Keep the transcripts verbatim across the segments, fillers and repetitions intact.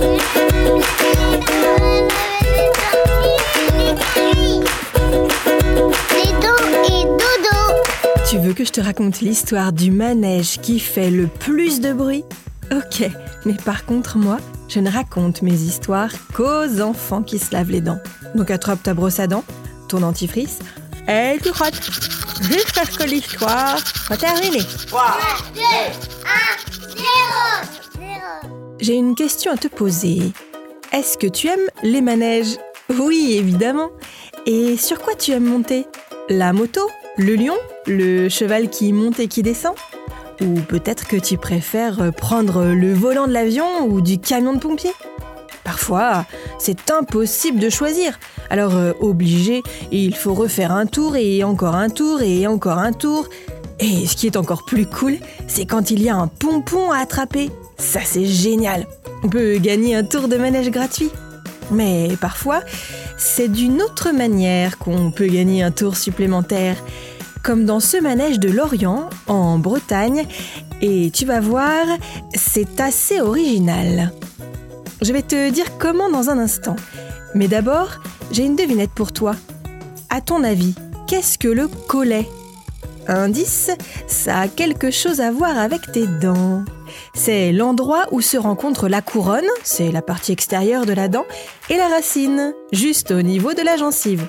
Tu veux que je te raconte l'histoire du manège qui fait le plus de bruit ? Ok, mais par contre moi, je ne raconte mes histoires qu'aux enfants qui se lavent les dents. Donc attrape ta brosse à dents, ton dentifrice, et tu frottes, jusqu'à ce que l'histoire soit terminée. trois, deux, un, zéro. J'ai une question à te poser. Est-ce que tu aimes les manèges ? Oui, évidemment. Et sur quoi tu aimes monter ? La moto ? Le lion ? Le cheval qui monte et qui descend ? Ou peut-être que tu préfères prendre le volant de l'avion ou du camion de pompier ? Parfois, c'est impossible de choisir. Alors, euh, obligé, il faut refaire un tour et encore un tour et encore un tour. Et ce qui est encore plus cool, c'est quand il y a un pompon à attraper. Ça, c'est génial. On peut gagner un tour de manège gratuit. Mais parfois, c'est d'une autre manière qu'on peut gagner un tour supplémentaire. Comme dans ce manège de Lorient, en Bretagne. Et tu vas voir, c'est assez original. Je vais te dire comment dans un instant. Mais d'abord, j'ai une devinette pour toi. À ton avis, qu'est-ce que le collet ? Indice, ça a quelque chose à voir avec tes dents. C'est l'endroit où se rencontre la couronne, c'est la partie extérieure de la dent, et la racine, juste au niveau de la gencive.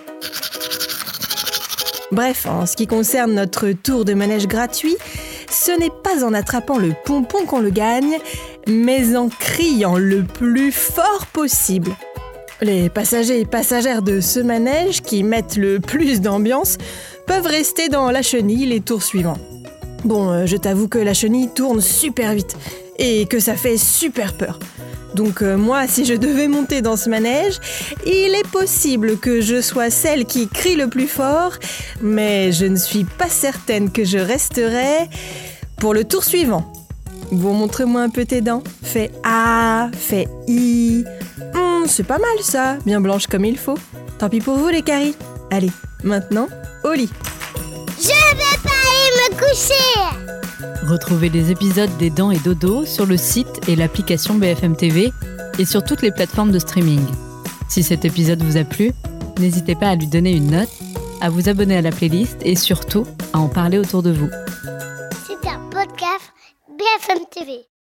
Bref, en ce qui concerne notre tour de manège gratuit, ce n'est pas en attrapant le pompon qu'on le gagne, mais en criant le plus fort possible. Les passagers et passagères de ce manège qui mettent le plus d'ambiance peuvent rester dans la chenille les tours suivants. Bon, euh, je t'avoue que la chenille tourne super vite et que ça fait super peur. Donc euh, moi, si je devais monter dans ce manège, il est possible que je sois celle qui crie le plus fort, mais je ne suis pas certaine que je resterai pour le tour suivant. Bon, montre-moi un peu tes dents. Fais A, fais I. Hum, c'est pas mal ça, bien blanche comme il faut. Tant pis pour vous les caries. Allez, maintenant, au lit. Je vais pas aller me coucher. Retrouvez les épisodes des Dents et Dodo sur le site et l'application B F M T V et sur toutes les plateformes de streaming. Si cet épisode vous a plu, n'hésitez pas à lui donner une note, à vous abonner à la playlist et surtout à en parler autour de vous. C'est un podcast B F M T V.